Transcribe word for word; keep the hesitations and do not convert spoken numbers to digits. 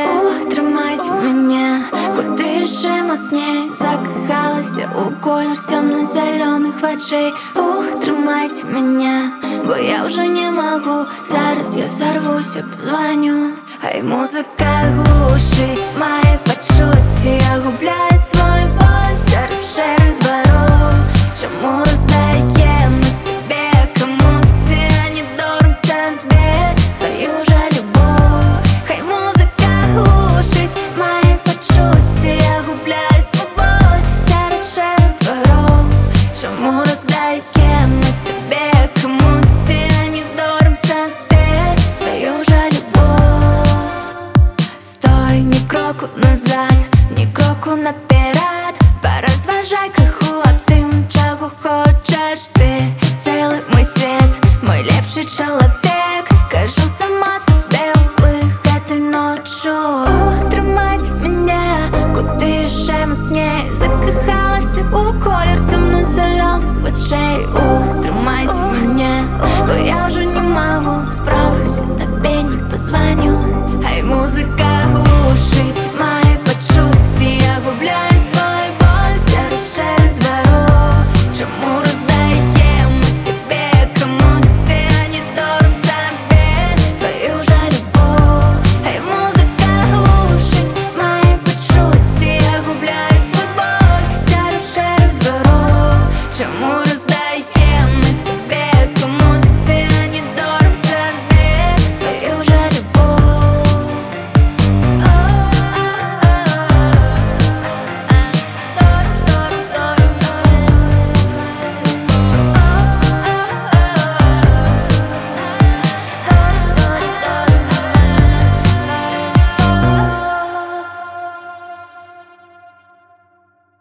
Ух, тримайте мене, куди ще моцней закохалася у колір темно-зелених очей. Ух, тримайте мене, бо я вже не можу. Зараз я сорвусь, як позвоню. Хай музика глушить мої почуття. Я губляю свою боль серед шерих дворов. Чому роздаємо себе комусь, а не доримся тебе свою же любов? Хай музика глушить мої почуття. Я губляю свою боль серед шерих дворов. Чому роздаємо себе комусь, а не доримся тебе свою же любов? Стой, ні кроку назад, ні кроку наперед. Порозважай криху об тим, чого хочеш ти. Цілий мій світ, мій ліпший чоловік. Кажу сама себе услухати ночу. Ух, тримать мене, куди ще моцней закохалася у колір темно-зелених очей. Ух, тримайте мене, бо я вже не можу. Справлюсь, тобі не позвоню. Хай музика